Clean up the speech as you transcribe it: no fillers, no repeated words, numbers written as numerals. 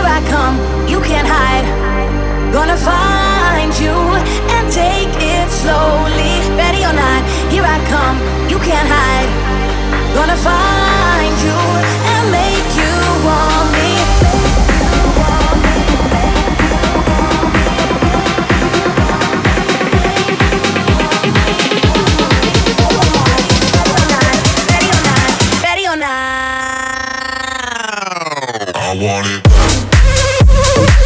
here I come, you can't hide. Gonna find you and take it slowly. Ready or not, here I come, you can't hide. Gonna find you and make you want me. I want it.